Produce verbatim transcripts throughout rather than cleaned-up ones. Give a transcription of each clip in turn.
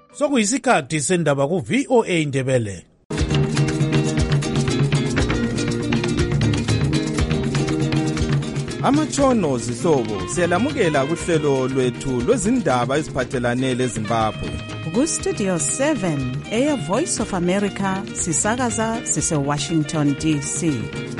Sokuyisikhathi sendaba ku V O A Ndebele. Amatshono zihlobo siyalamukela kuhlelo lwethu lwezindaba eziphathelane leZimbabwe. Ku Studio seven eya Voice of America sisakaza sise Washington D C.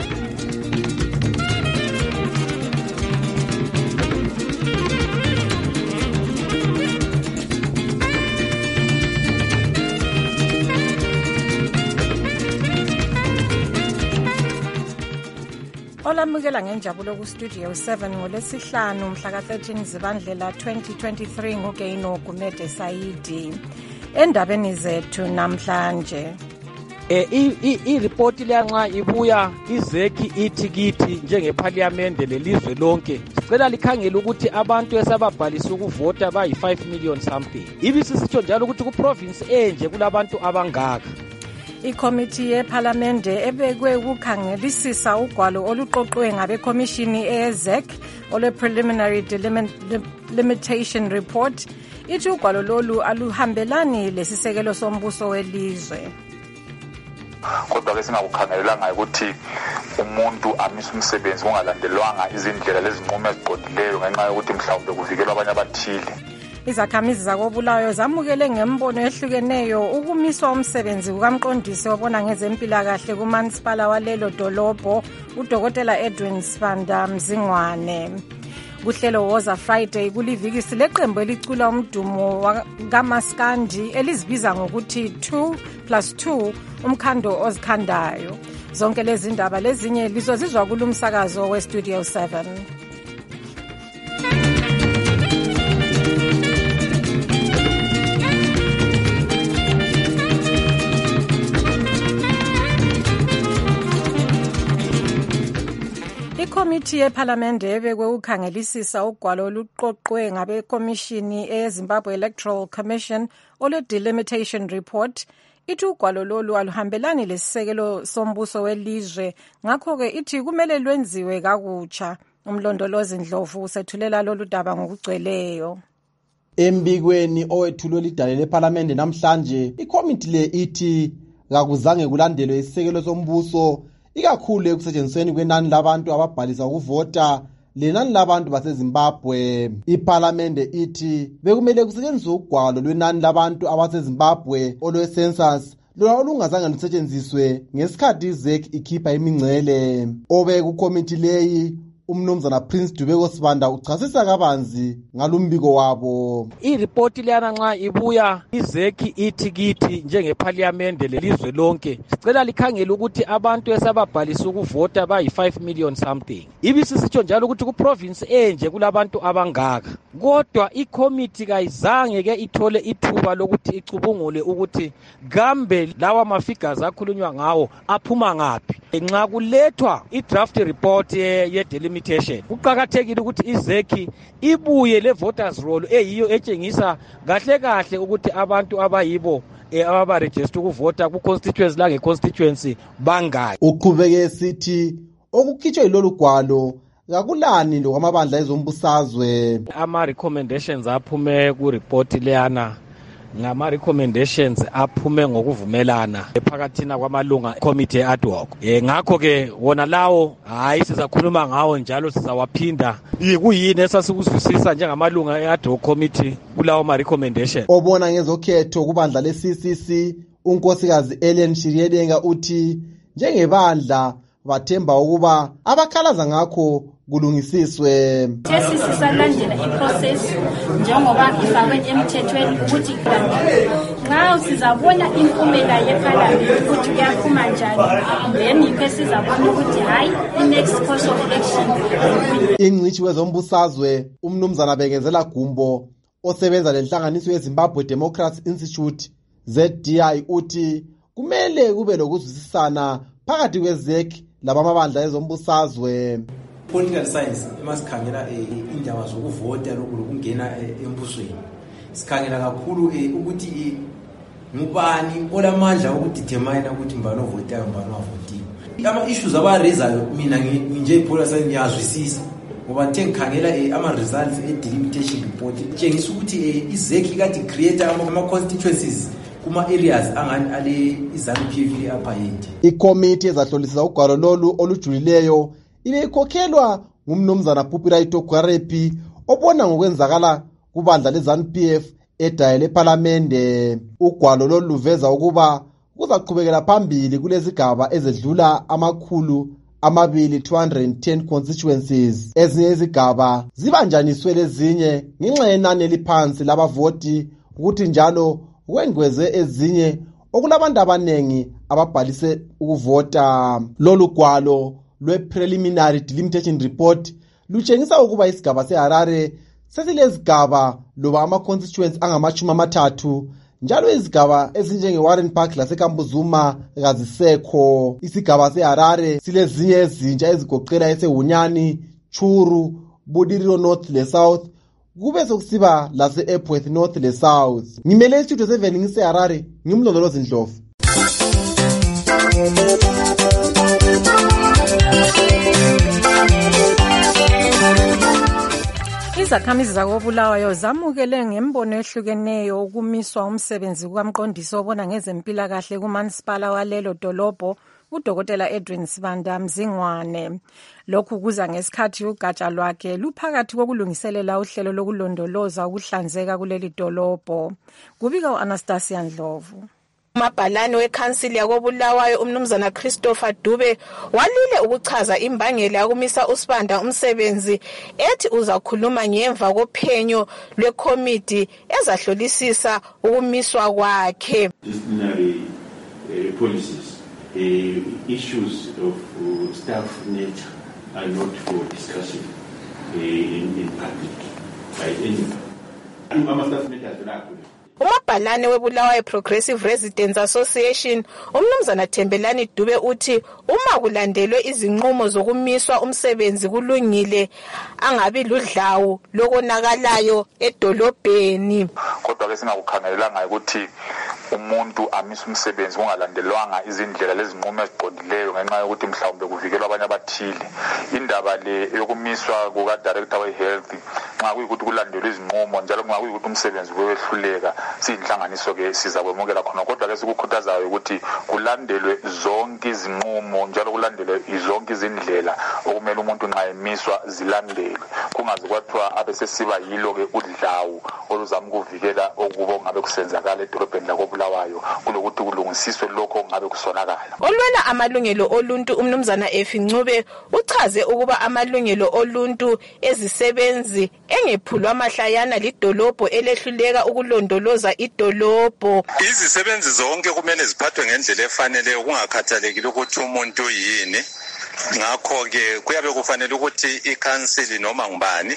Olamukela ngenjabulo ku Studio seven ngolesihlanu mhla ka thirteen Zibandlela twenty twenty-three ngoGeino Gumede Saidi. Endabeni zethu namhlanje eh i report liyanxa ibuya izeki ithi kithi njengeParliament lelizwe lonke sicela likhangela ukuthi abantu esababhalisa ukuvota bayi five million something. Ibisisitsho njalo ukuthi ku province enje kulabantu abangaka. Ikomiti yeParlamente ebekwe ukukhangelisisa ugwalo oluqoqwe ngabekomishini eZEC ole preliminary delimitation report ithi ugwalo lolu aluhambelani lesisekelo sombuso welizwe. Kodwa ke singakukhangelelanga ukuthi umuntu amisa umsebenzi kungalandelwanga izindlela lezinqumo eziqondileyo ngenxa yokuthi mhlawumbe kuvikelwa abanye abathile. Izakhamizi zakobulawayo zamukele ngembono ehlukeneyo ukumiswa umsebenzi kukamqondisi obona ngezempilakahle kumansipala walelo dolobho uDokotela Edwin Sibanda Mzingwane. Kuhlelo Woza Friday kulivikisi leqembu elicula umdumo kaMaskandi elizibiza ngokuthi two plus two umkhando ozikhandayo. Zonke lezi ndaba lezinye lizozizwa kulumsakazo we Studio seven. Ikomiti yeParlamente ebekwe ukukhangelisisa ugwalo oluqoqwe ngabekomishini eZimbabwe Electoral Commission ole delimitation report ithi ugwalo lolu aluhambelani lesisekelo sombuso welizwe ngakho ke ithi kumele lwenziwe kakutsha. Umlondolozi Ndlovu usethulela lolu daba ngokugcweleyo. Embikweni owethulwe lidale leParlamente namhlanje ikomiti le ithi kakuzange kulandelwe isisekelo sombuso ikakhulu ekusetshenzisweni kwenani labantu ababhalisa ukuvota lenani labantu baseZimbabwe. iParlamente ithi bekumele kusetshenziswe ugwalo lwenani labantu abaseZimbabwe olwe-census lona olungazange lusetshenziswe ngesikhathi iZEC ikhipha imingcele. Obe kukomiti leyi umnumzana Prince Dubeko Sibanda uchasisa kabanzi ngalumbiko wabo. I-report liyana nxa ibuya izeki ithi kithi njengeParliament lelizwe lonke sicela likhangela ukuthi abantu esababhalisa ukuvota bayi five million something. Ibisisitsho njalo ukuthi ku province enje kulabantu abangaka. Kodwa ikomiti kayizange ke ithole ithuba lokuthi icubungule ukuthi kambe lawa mafigures akhulunywa ngawo aphuma ngapi. Nxa kulethwa i-draft report ye delimitation kuqhakathekile ukuthi iZEC ibuye le voters roll eyiyo etshengisa kahle kahle ukuthi abantu abayibo ababa register ukuvota ku constituency la ngeconstituency bangaki. Uqhubeke sithi okukhitshwe lolu gwalo kakulani lokwamabandla ezombusazwe. Ama recommendations aphume ku report leyana ngama recommendations aphume ngokuvumelana ephakathina kwamalunga committee ad hoc. Eh ngakho ke wona lawo hayi sizakhuluma ngawo njalo sizawaphinda kuyini esasikuzwisisa njengamalunga ead hoc committee kulawo ma recommendation. Obona ngezokhetho kubandla le-C C C unkosikazi Ellen Shiryedenga uthi njengebandla bathemba ukuba abakhalaza ngakho kulungisiswe. Sesi sisalandela iprocess njengoba ifakwe emthethweni ukuthi nxa sizabona impumela yeParliament ukuthi kuyaphuma njani then yikho sizabona ukuthi hayi i-next course of action. Ingcitshi wezombusazwe umnumzana Bengezela Gumbo osebenza lenhlanganiso yeZimbabwe Democracy Institute Z D I uthi kumele kube lokuzwisisana phakathi kweZEC labamabandla ezombusazwe. Political science masikhangela indaba zokuvota lokungena embusweni sikhangela kakhulu ukuthi ngubani olamandla ukudetermine ukuthi mbani ovota mbani ovoti. Ama issues abarezayo mina nje ipolitical science ngiyazwisisa ngoba the ngikhangela ama results e delimitation report tshengisa ukuthi izeki kade create ama constituencies kuma areas angani ale iZANU P F upper hand. Ikomiti ezahlolisisa ugwalo lolu olujulileyo ibe ikhokhelwa ngumnumzana Pupiraito Gwarepi obona ngokwenzakala kubandla leZANU P F edayele eParliamente. Ugwalo lolu luveza ukuba kuzaqhubekela phambili kulezigaba ezedlula amakhulu amabili two hundred ten constituencies. Ezinye izigaba zibanjaniswe lezinye ngenxa yenani eliphansi labavoti ukuthi njalo kwengweze ezinye okulabantu abanengi ababhalise ukuvota. Lolu gwalo lwe-preliminary delimitation report lutshengisa ukuba isigaba seHarare sesilezigaba loba ama-constituents angamashumi amathathu njalo izigaba ezinjenge-Warren Park laseKambuzuma kazisekho. Isigaba seHarare silezinye ezintsha ezigoqela eseHunyani, Churu, Budiriro North le South kube sokusiba lase-Epworth North le South. Ngimele istudio seven ngiseHarare, ngimlondolozi Ndlovu. Izakhamizi zakobulawayo zamukele ngembono ehlukeneyo ukumiswa umsebenzi kukamqondisi obona ngezempilakahle kumansipala walelo dolobho uDokotela Edwin Sibanda Mzingwane. Lokhu kuza ngesikhathi ugatsha lwakhe luphakathi kokulungiselela uhlelo lokulondoloza ukuhlanzeka kuleli dolobho. Kubika uAnastasia Ndlovu. Umabhalane wekhansili yakobulawayo umnumzana Christopher Dube walile ukuchaza imbangela yokumisa uSibanda umsebenzi ethi uzakhuluma ngemva kophenyo lwekomiti ezahlolisisa ukumiswa kwakhe. Disciplinary uh, policies, uh, issues of uh, staff nature are not for discussion uh, in, in public by anyone. Ama staff nature are Umabhalane webulawayo Progressive Residents Association umnumzana Thembelani Dube uthi uma kulandelwe izinqumo zokumiswa umsebenzi kulungile angabi ludlawu lokonakalayo edolobheni. Kodwa ke singakukhangelanga ukuthi umuntu amisa umsebenzi kungalandelwanga izindlela lezinqumo eziqondileyo ngenxa yokuthi mhlawumbe kuvikelwa abanye abathile. Indaba le yokumiswa kuka Director we Health nxa kuyikuthi kulandelwe izinqumo njalo nxa kuyikuthi umsebenzi wehluleka siyinhlanganiso ke sizakwemukela khona, kodwa ke sikukhuthazayo ukuthi kulandelwe zonke izinqumo njalo kulandelwe zonke izindlela okumele umuntu nxa emiswa zilandelwe, kungaze kwathiwa abesesiba yilo ke udlawu oluzama ukuvikela okubo ngabe kusenzakala edolobheni lakobulawayo kulokuthi kulungisiswe lokho ngabe kusonakala. Olwela amalungelo oluntu umnumzana Efi Ncube uchaze ukuba amalungelo oluntu ezisebenzi engephulwa amahlayana lidolobho elehluleka ukulondoloza idolobho. Izisebenzi zonke kumele ziphathwe ngendlela efaneleyo kungakhathalekile ukuthi umuntu yini. Ngakho ke kuyabe kufanele ukuthi ikhansili noma ngubani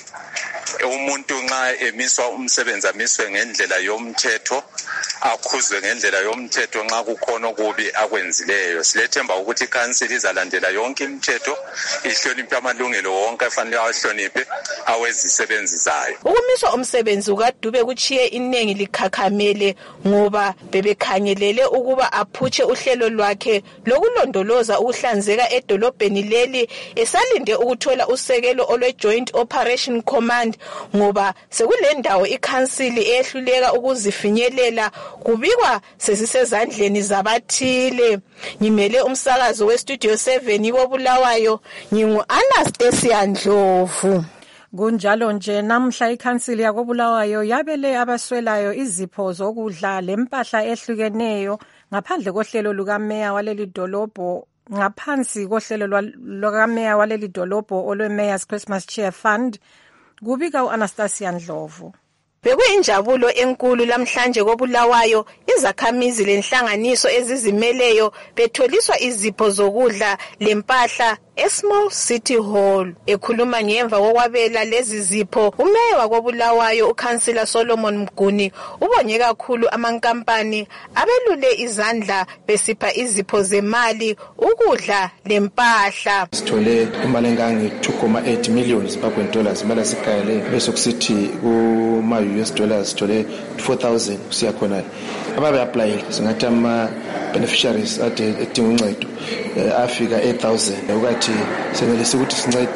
umuntu nxa emiswa umsebenzi amiswe ngendlela yomthetho, akhuzwe ngendlela yomthetho nxa kukhona okubi akwenzileyo. Silethemba ukuthi ikhansili izalandela yonke imithetho, ihloniphe amalungelo wonke afanele awahloniphe awezisebenzi zayo. Ukumiswa umsebenzi ukaDube kuchiye inengi likhakhamele ngoba bebekhangelele ukuba aphutshe uhlelo lwakhe lokulondoloza ukuhlanzeka edolobheni leli esalinde ukuthola usekelo olwe Joint Operation Command ngoba sekulendawo ikhansili ehluleka ukuzifinyelela kubikwa sesisezandleni zabathile. Ngimele umsakazo we Studio seven wobulawayo ngingu Anastasia Ndlovu. Kunjalo nje namhla ikhansili yakobulawayo yabele abaswelayo izipho zokudla lempahla ehlukeneyo ngaphandle kohlelo lukameya waleli dolobho ngaphansi kohlelo lukameya waleli dolobho olwe Mayor's Christmas Cheer Fund. Kubika uAnastasia Ndlovu. Bekuyinjabulo enkulu lamhlanje kobulawayo izakhamizi lenhlanganiso ezizimeleyo betholiswa izipho zokudla lempahla eSmall City Hall. Ekhuluma ngemva kokwabela lezi zipho umeya wakobulawayo uKhansila Solomon Mguni ubonye kakhulu amankampani abelule izandla besipha izipho zemali ukudla lempahla. Sithole imali engange two point eight million Zimbabwean dollars imali sikayele bese kusithi kuma U S dollars sithole four thousand kusiya khona ababe apply singathi ama beneficiaries ade edinga uncedo afika eight thousand ukuthi senelise ukuthi sincede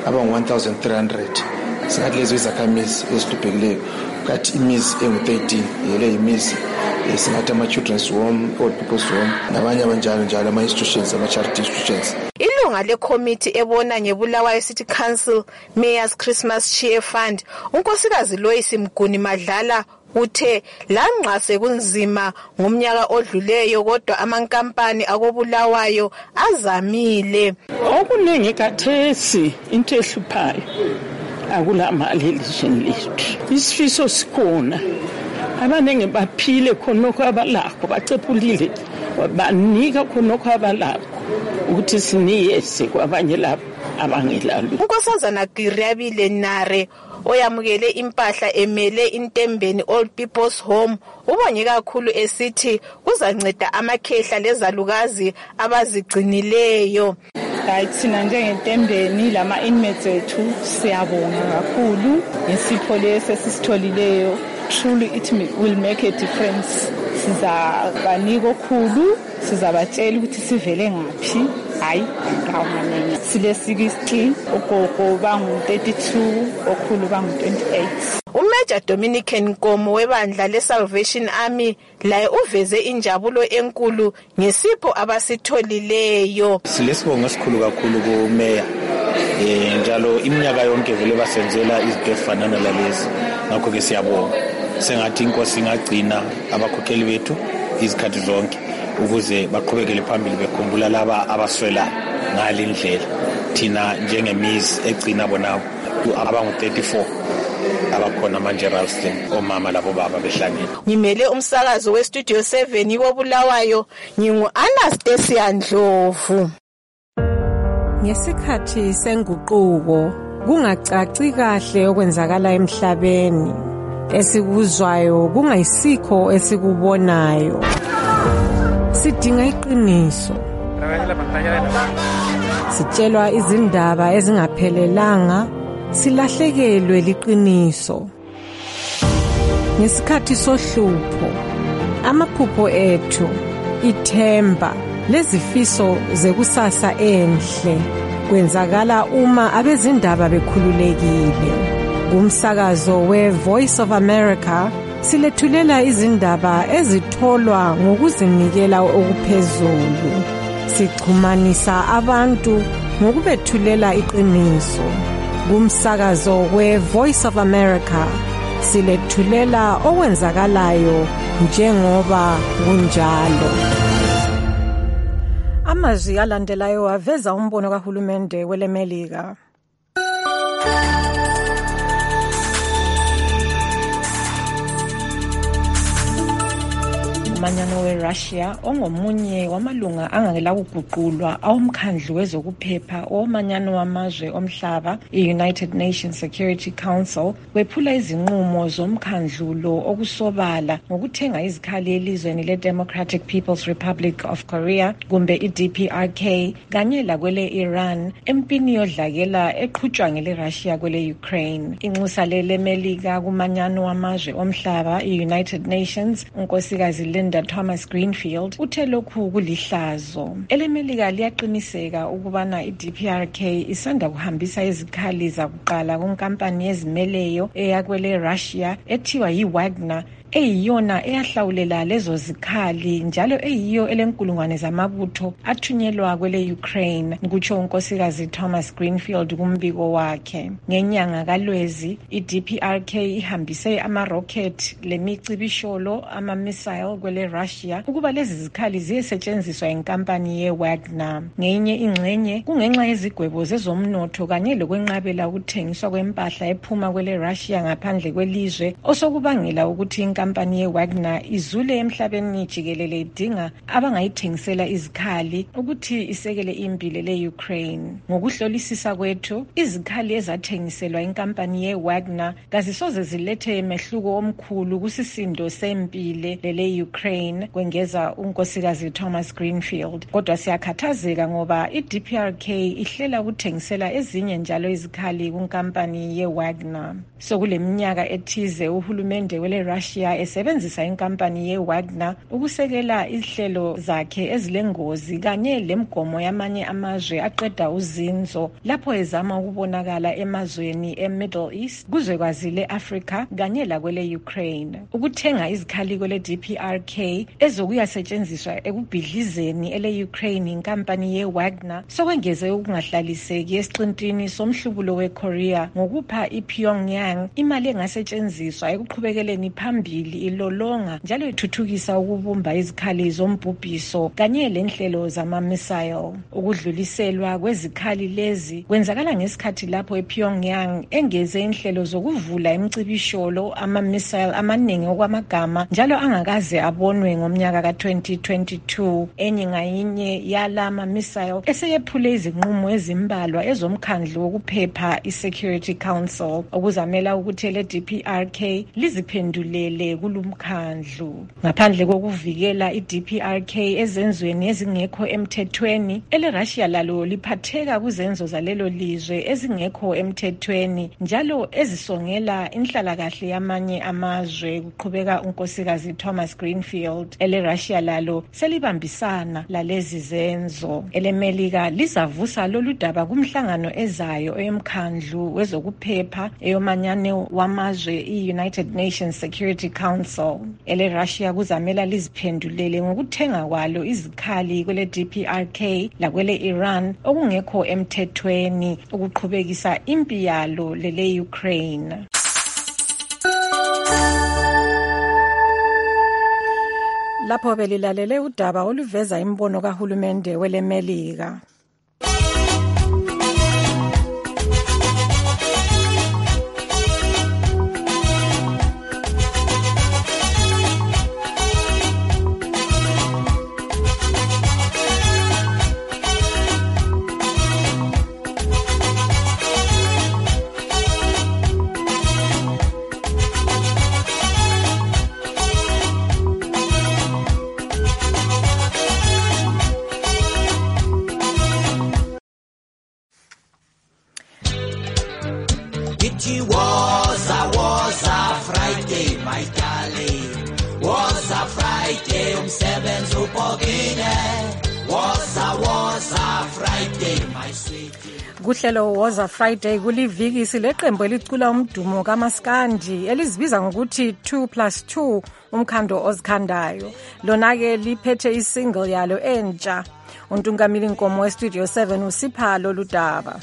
abangu one thousand three hundred singathi lezo izakhamizi ezihluphekeleyo kathi imizi engu thirteen yele imizi singathi ama-children's home, old people's home nabanye abanjalo njalo ama-institutions, ama-charity institutions. Ilunga lekhomithi ebona ngeBulawayo City Council Mayor's Christmas Cheer Fund unkosikazi Loyce Mguni Madlala uthe lanxa sekunzima ngomnyaka odluleyo kodwa amankampani akobulawayo azamile. Okuningi kathesi into ehluphayo akula mali elizweni lethu. Isifiso sikhona abanenge baphile khonokho abalakho bacephulile banika khonokho abalakho ukuthi siniyese kwabanye labo abangelalo. Unkosazana Giriabile Nare oyamukele impahla emele intembeni Old People's Home ubonye kakhulu esithi kuzanceda amakhehla lezalukazi abazigcinileyo. Hayi thina njengentembeni lama inmates ethu siyabonga kakhulu ngesipho lesi sisitholileyo. Truly it will make a difference. Sizabanika okhulu, sizabatshela ukuthi sivele ngaphi. Hayi ngawamanye. Sile sixty, ogogo bangu thirty-two, okhulu bangu twenty-eight. Umajor Dominican Nkomo webandla leSalvation Army laye uveze injabulo enkulu ngesipho abasitholileyo. Silesibongo esikhulu kakhulu kuMeya. Eh njalo iminyaka yonke vele basenzela izinto ezifanana lalezi. Ngakho ke siyabonga. Sengathi inkosi ingagcina abakhokheli bethu izikhathi zonke ukuze baqhubekele phambili bekhumbula laba abaswela ngalindlela. Thina njengemizi egcina bona abangu thirty-four abakhona manje Ralston omama labo baba behlangene. Ngimele umsakazo weStudio seven ikobulawayo ngingu Anastasia Ndlovu. Ngesikhathi senguquko kungacaci kahle okwenzakala emhlabeni. Esikuzwayo kungayisikho esikubonayo. Sidinga iqiniso. Sitshelwa izindaba ezingaphelelanga, silahlekelwe liqiniso. Ngesikhathi sohlupho, amaphupho ethu, ithemba, lezifiso zekusasa enhle kwenzakala uma abezindaba bekhululekile. Kumsakazo we-Voice of America silethulela izindaba ezitholwa ngokuzinikela okuphezulu. Sichumanisa abantu ngokubethulela iqiniso. Kumsakazo we-Voice of America silethulela okwenzakalayo njengoba kunjalo. Amazwi alandelayo aveza umbono kahulumende welemelika. Umanyano weRussia ongomunye wamalunga angakela kuguqulwa awomkhandlu wezokuphepha omanyano wamazwe omhlaba i-United Nations Security Council wephula izinqumo zomkhandlu lo okusobala ngokuthenga izikhali elizweni le-Democratic People's Republic of Korea kumbe i-D P R K kanye lakwele Iran empini yodlakela eqhutshwa ngele-Russia kwele Ukraine. Inxusa lemelika kumanyano wamazwe omhlaba i-United Nations unkosikazi Linda Thomas Greenfield uthe lokhu kulihlazo. Elemelika liyaqiniseka ukubana i-D P R K isanda kuhambisa izikhali zakuqala kunkampani yezimeleyo eyakwele Russia ethiwa yi-Wagner eyiyona eyahlawulela lezo zikhali njalo eyiyo elenkulungwane zamabutho athunyelwa kwele Ukraine, kutsho unkosikazi Thomas Greenfield kumbiko wakhe. Ngenyanga kaLwezi i-D P R K ihambise ama-rocket lemicibisholo ama-missile kwele Russia ukuba lezi zikhali ziyesetshenziswa inkampani ye-Wagner. Ngenye ingxenye kungenxa yezigwebo zezomnotho kanye lokwenqabela ukuthengiswa kwempahla ephuma kwele Russia ngaphandle kwelizwe osokubangela ukuthi inkampani ye-Wagner izule emhlabeni jikelele idinga abangayithengisela izikhali ukuthi isekele impilo le-Ukraine. Ngokuhlolisisa kwethu, izikhali ezathengiselwa inkampani ye-Wagner kazisoze zilethe mehluko omkhulu kusisindo sempile lele-Ukraine Ukraine, kwengeza unkosikazi Thomas Greenfield. Kodwa siyakhathazeka ngoba i-D P R K ihlela ukuthengisela ezinye njalo izikhali kunkampani ye-Wagner. So kule minyaka ethize uhulumende wele Russia esebenzisa inkampani ye-Wagner ukusekela ihlelo zakhe ezilengozi kanye lemgomo yamanye amazwe aqeda uzinzo lapho ezama ukubonakala emazweni e-Middle East kuzwekazi le-Africa kanye lakwele Ukraine. Ukuthenga izikhali kwele D P R K ezokuyasetshenziswa ekubhidlizeni ele Ukraine inkampani ye-Wagner sokwengeze ukungahlaliseki esiqintini somhlubulo we-Korea ngokupha i-Pyongyang imali engasetshenziswa ekuqhubekeleni phambili ilolonga njalo ithuthukisa ukubumba izikhali zombhubhiso kanye lenhlelo zama-missile. Ukudluliselwa kwezikhali lezi kwenzakala ngesikhathi lapho ePyongyang engeze inhlelo zokuvula imicibisholo ama-missile amaningi okwamagama njalo angakaze abonwe ngomnyaka ka-twenty twenty-two. Enye ngayinye yala ma-missile eseyephule izinqumo ezimbalwa ezomkhandlu wokuphepha i-Security Council okuzamela ukuthi le-D P R K liziphendulele kulumkhandlu. Ngaphandle kokuvikela i-D P R K ezenzweni ezingekho emthethweni, ele-Russia lalo liphatheka kuzenzo zalelo lizwe ezingekho emthethweni njalo ezisongela inhlalakahle yamanye amazwe, kuqhubeka unkosikazi Thomas Greenfield. Ele-Russia lalo selibambisana lalezi zenzo. Ele-Melika lizavusa lolu daba kumhlangano ezayo eyomkhandlu wezokuphepha eyomanyane wamazwe i-United Nations Security Council. Ele-Russia kuzamela liziphendulele ngokuthenga kwalo izikhali kwele D P R K lakwele Iran okungekho emthethweni ukuqhubekisa impi yalo lele Ukraine. Lapho belilalele udaba oluveza imbono kahulumende wele-Melika. Kuhlelo Woza Friday kuliviki sileqembu elicula umdumo kaMaskandi elizibiza ngokuthi two plus two umkhando ozikhandayo. Lona ke liphethe isingle yalo entsha. Untungamili Nkomo we Studio seven usipha lolu daba.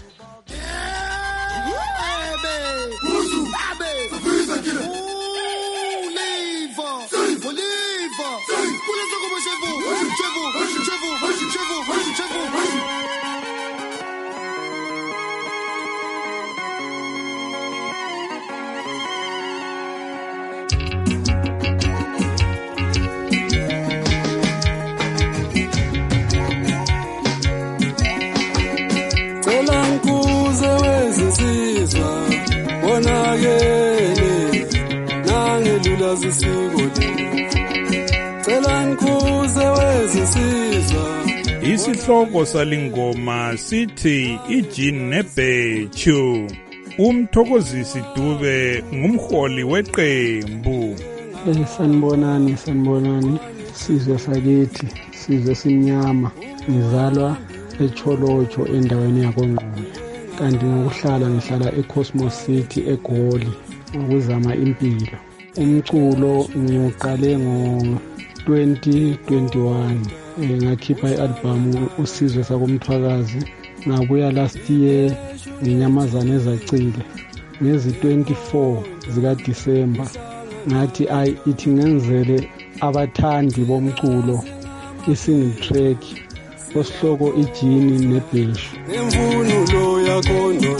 Isihloko salingoma sithi ijini nebhechu. Umthokozisi Dube ngumholi weqembu. Sanibonani sanibonani sizwe sakithi sizwe simnyama ngizalwa eCholocho endaweni yakoNgqulu kanti ngokuhlala ngihlala eCosmos City eGoli ngokuzama impilo. Umculo ngiuqale ngo twenty twenty-one ngakhipha i-album usizwe sakomthwakazi ngabuya last year ngenyamazane ezacile ngezi twenty-four zika December ngathi ayi ithi ngenzele abathandi bomculo isingle track osihloko ijini nebheshu. Imvunulo yakondo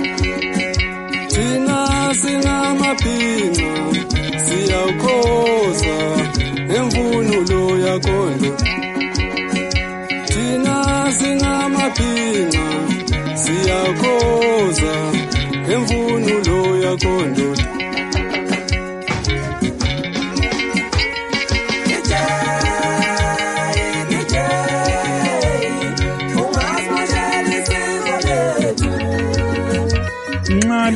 thina singamabhinqa siyakhoza imvunulo yakondo thina singamabhinqa siyakhoza imvunulo yakondo. Yeah.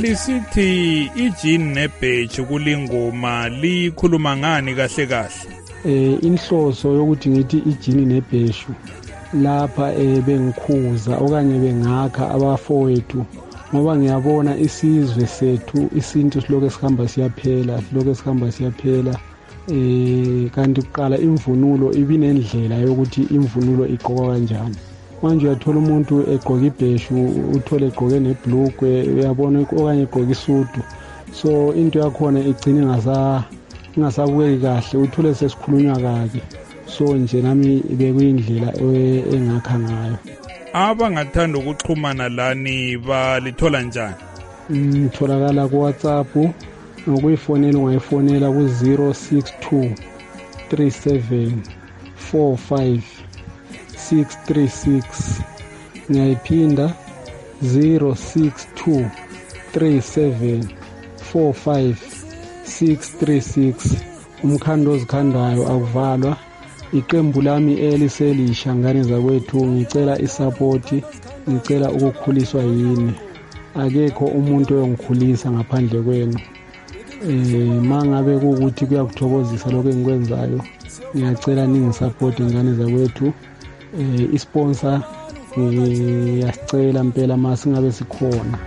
kanti sithi iJean neBetch kulingoma likhuluma ngani kahle kahle? Eh inhloso yokuthi ngithi iJean neBetch lapha eh bengikhuza okanye bengakha abafowethu ngoba ngiyabona isizwe sethu isintu siloko sihamba siyaphela siloko sihamba siyaphela eh kanti kuqala imvunulo ibinendlela yokuthi imvunulo igqokwa kanjani. Manje uyathola umuntu egqoka ibheshu uthole egqoke nebhlukwe uyabona okanye egqoka isudu, so into yakhona igcina ingasa ingasabukeki kahle uthole sesikhulunywa kabi, so nje nami bekuyindlela engakha ngayo. Abangathanda ukuxhumana lani balithola njani? Ngitholakala ku WhatsApp ngokuyifonela ungayifonela ku zero six two three seven four five six three six, ngiyayiphinda zero six two three seven four five six three six. Umkhando ozikhandayo akuvalwa. Iqembu lami eliselisha ngane zakwethu ngicela isupport, ngicela ukukhuliswa yini. Akekho umuntu oyongikhulisa ngaphandle kwenu. Eh mangabe ukuthi kuyakuthokozisa lokho engikwenzayo, ngiyacela ningisupport ingane zakwethu. Eh isponsor ngiyacela impela mase ngabe sikhona.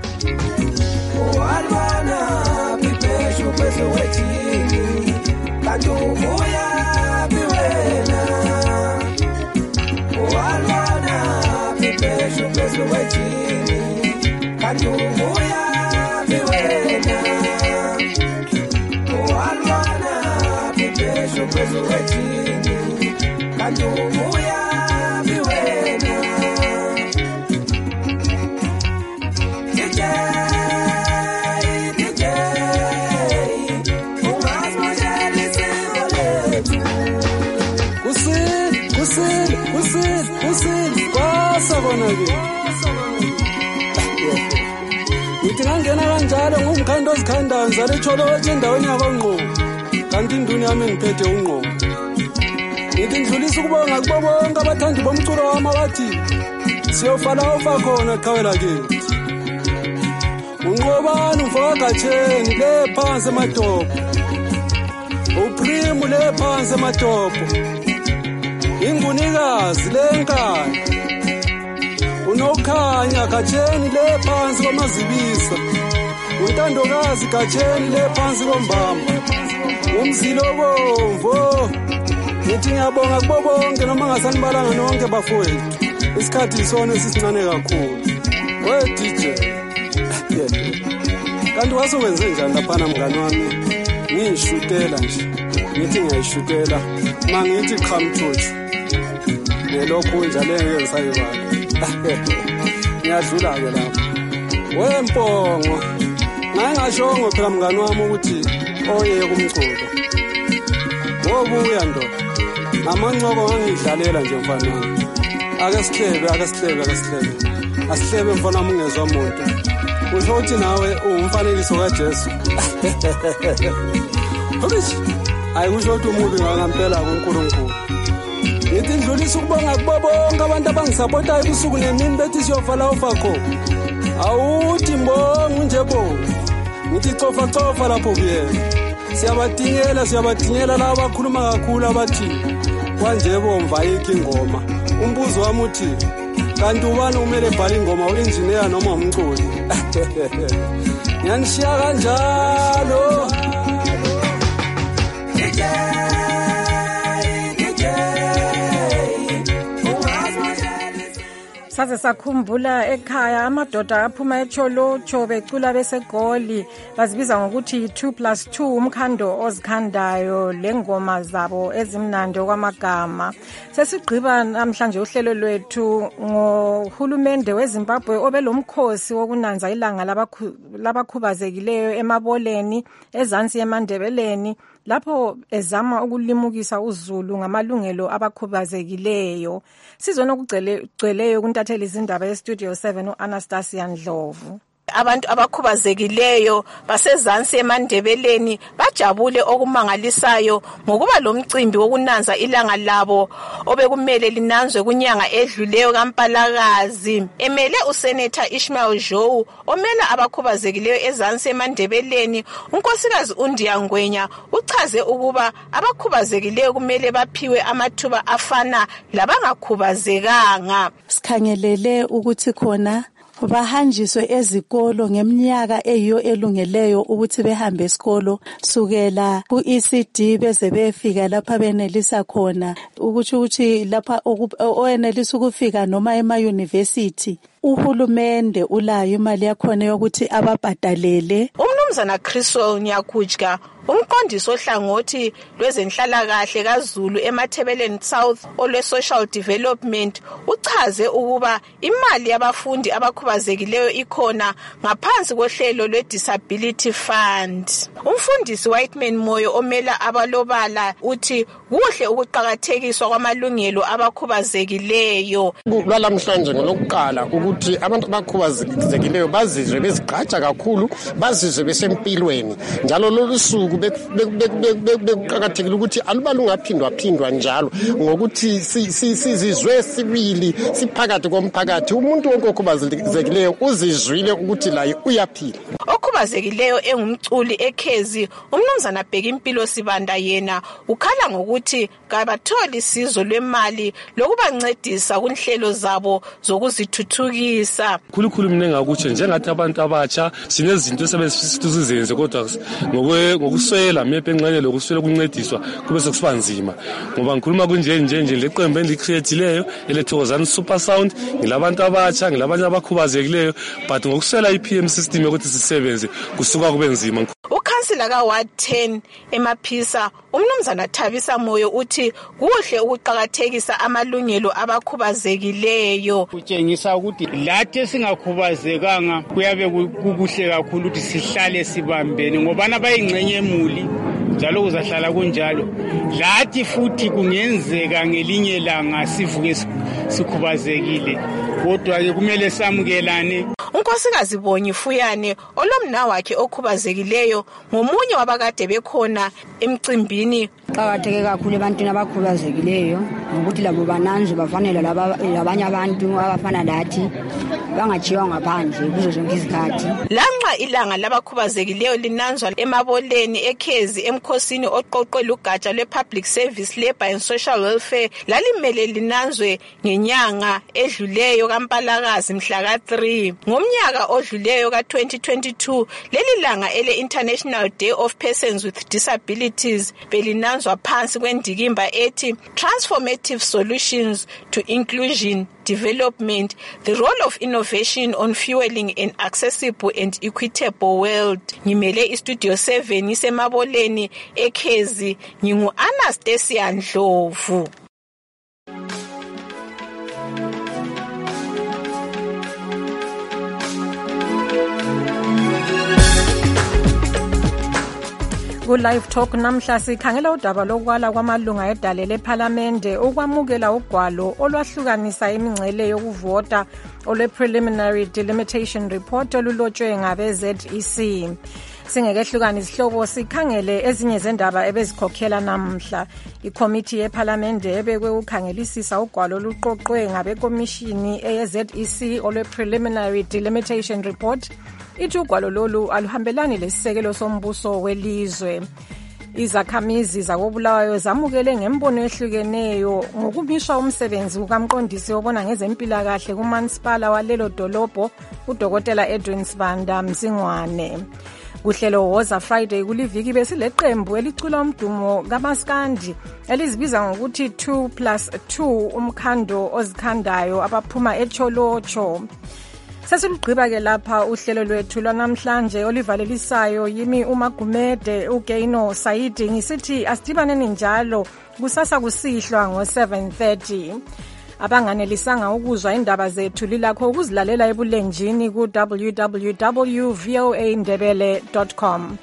Ngithi ngangena kanjalo ngumkhando ozikhandayo ngizale echolotshe endaweni yakwangqo, kanti induni yami ngiphethe ungqo. Ngithi ngidlulisa ukubonga kubo bonke abathandi bomculo wami abathi siyofala ofa khona qhawela kithi. Unqobani umfoka Gatsheni le phansi emadopho, uPrimu le phansi emadopho, ingunikazi lenkani unokhanya Gatsheni le phansi komazibisa, untandokazi Gatsheni le phansi kombamba, umzilo bomvo. Ngithi ngiyabonga kubo bonke noma ngasanibalanga nonke bafowethu, isikhathi isona esisincane kakhulu. We D J kanti wasewenze njani laphana mngani wami? Ngiyishutela nje, ngithi ngiyayishutela mangithi qhamthuthi nelokhu njalo ngeke ngisayibala. Ngiyadlula ke lapho wempongo ngangashongo phela mngani wami ukuthi oye kumculo wobuya ndo amancoko ngangidlalela nje mfana wami. Ake sihlebe ake sihlebe ake sihlebe asihlebe mfana wami ungezwa umuntu usho ukuthi nawe umfanekiso kaJesu. Hobish ayikusho ukuthi umubi ngakampela kuNkulunkulu. Ngithi ndlulisa ukubonga kubo bonke abantu abangisapotayo kusuku nemini bethi siyofala ofakho. Awuthi mbongo nje bo. Ngithi cofa cofa lapho kuyena. Siyabadingela siyabadingela laba abakhuluma kakhulu abathi kwanje bomva yikho ingoma. Umbuzo wami uthi kanti ubani umele ebhala ingoma, uengineer noma umculi? Ngiyanishiya kanjalo. Saze sakhumbula ekhaya amadoda aphuma echolotsho becula besegoli bazibiza ngokuthi two plus two umkhando ozikhandayo lengoma zabo ezimnandi okwamagama. Sesigqiba namhlanje uhlelo lwethu ngohulumende weZimbabwe obelomkhosi wokunanza ilanga labakhubazekileyo emaboleni ezansi eMandebeleni lapho ezama ukulimukisa uZulu ngamalungelo abakhubazekileyo. Sizona ukugceleyo kuntatheli izindaba eStudio seven uAnastasia Ndlovu. Abantu abakhubazekileyo basezansi eMandebeleni bajabule okumangalisayo ngokuba lomcimbi wokunanza ilanga labo obekumele linanzwe kunyanga edluleyo kaMpalakazi. Emele uSenator Ishmael Joe omela abakhubazekileyo ezansi eMandebeleni, unkosikazi uNdiya Ngwenya uchaze ukuba abakhubazekileyo kumele baphiwe amathuba afana labangakhubazekanga. Sikhangelele ukuthi khona bahanjiswe ezikolo ngeminyaka eyiyo elungeleyo ukuthi behambe esikolo sukela ku-E C D beze befika lapha benelisa khona ukuthi ukuthi lapha oyenelisa ukufika noma ema-university. Uhulumende ulayo imali yakhona yokuthi ababhadalele. Umnumzana Chriswell Nyakujka umqondisi ohlangothi lwezenhlalakahle kaZulu eMathebeleni South olwe social development uchaze ukuba imali yabafundi abakhubazekileyo ikhona ngaphansi kohlelo lwe-disability fund. Umfundisi Whiteman Moyo omela abalobala uthi kuhle ukuqhakathekiswa kwamalungelo abakhubazekileyo. Lwalamhlanje ngolokuqala ukuthi abantu abakhubazekileyo bazizwe bezigqaja kakhulu, bazizwe besempilweni, njalo lolu suku bekuqakathekile ukuthi aluba lungaphindwa phindwa njalo ngokuthi sizizwe sibili siphakathi komphakathi. Umuntu wonke okhubazekileyo uzizwile ukuthi laye uyaphila. Okhubazekileyo engumculi ekhezi umnumzana Bhekimpilo Sibanda yena ukhala ngokuthi kabatholi isizo lwemali lokubancedisa kunhlelo zabo zokuzithuthukisa. Khulukhulu mina ngakutsho njengathi abantu abatsha sinezinto esebesizenze kodwa ngokuswela mephe enxanye lokuswela kuncediswa kube sekusiba nzima, ngoba ngikhuluma kunje nje nje leqembu elicreatileyo elethokozana super sound ngilabantu abatsha ngilabanye abakhubazekileyo but ngokuswela i-P M system ukuthi sisebenze kusuka kube nzima. Ukhansila ka-Ward ten eMaphisa umnumzana Thabisa Moyo uthi kuhle ukuqhakathekisa amalungelo abakhubazekileyo. Kutshengisa ukuthi lathi esingakhubazekanga kuyabe kukuhle kakhulu ukuthi sihlale sibambene ngoba bayingcenye emuli njalo kuzahlala kunjalo. Lathi futhi kungenzeka ngelinye langa sivuke sikhubazekile, kodwa ke kumele samukelane. Unkosikazi Bonyi Fuyane olomna wakhe okhubazekileyo ngomunye wabakade bekhona emcimbini. Qakatheke kakhulu ebantwini abakhubazekileyo ngokuthi labo bananzwe bafanele labanye abantu abafana lathi bangajiwa ngaphandle kuzo zonke izikhathi. Lanxa ilanga labakhubazekileyo linanzwa emaboleni ekhezi emkhosini oqoqwe lugatsha lwe-Public Service Labour and Social Welfare lalimele linanzwe ngenyanga edluleyo kaMpalakazi mhla ka three. Ngomnyaka odluleyo ka twenty twenty-two leli langa ele International Day of Persons with Disabilities belinanzwa phansi kwendikimba ethi Transformative Solutions to Inclusion Development, the role of innovation on fueling an accessible and equitable world. Ngimele istudio seven isemaboleni ekhezi, ngingu Anastasia Ndlovu. Ku-Live Talk namhla sikhangela udaba lokwala kwamalunga edale lephalamende ukwamukela ugwalo olwahlukanisa imingcele yokuvota olwe-Preliminary Delimitation Report olulotshwe ngabe-Z E C. Singekehlukana isihlobo sikhangele ezinye zendaba ebezikhokhela namhla. Ikomiti yephalamende ebekwe ukhangelisisa ugwalo oluqoqwe ngabekomishini eye-Z E C olwe-Preliminary Delimitation Report ithi ugwalo lolu aluhambelani lesisekelo sombuso welizwe. Izakhamizi zakobulawayo zamukele ngembono ehlukeneyo ngokumiswa umsebenzi kukamqondisi obona ngezempilakahle kumansipala walelo dolobho udokotela Edwin Sibanda Mzingwane. Kuhlelo Woza Friday kuliviki besileqembu elicula umdumo kaMaskandi elizibiza ngokuthi two plus two umkhando ozikhandayo abaphuma eCholocho. Sesilugqiba ke lapha uhlelo lwethu lwanamhlanje olivalelisayo yimi uMagumede uGeino Saidi ngisithi asidibaneni njalo kusasa kusihlwa ngo seven thirty. Abanganelisanga ukuzwa indaba zethu lilakho ukuzilalela ebulenjini ku w w w dot voa ndebele dot com.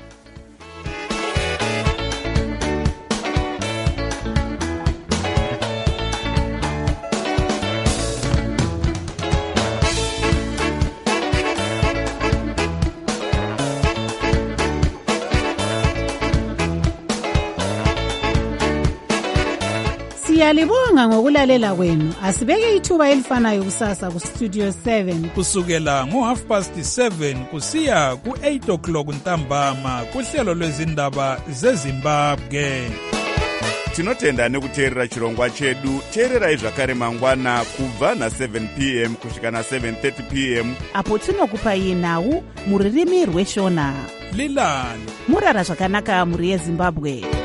Siyalibonga ngokulalela kwenu. Asibeke ithuba elifanayo kusasa ku Studio seven kusukela ngo half past seven kusiya ku eight o'clock ntambama kuhlelo lwezindaba zeZimbabwe. Tinotenda nekuteerera chirongwa chedu. Teererai zvakare mangwana kubva na seven p m kusvika na seven thirty p m apo tinokupai nhau muririmi rweshona. Lilani murara zvakanaka muri yeZimbabwe.